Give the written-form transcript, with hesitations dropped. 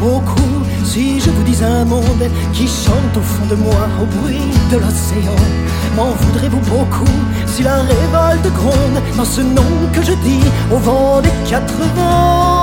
beaucoup si je vous dis un monde qui chante au fond de moi au bruit de l'océan? M'en voudrez-vous beaucoup si la révolte gronde dans ce nom que je dis au vent des 4 vents?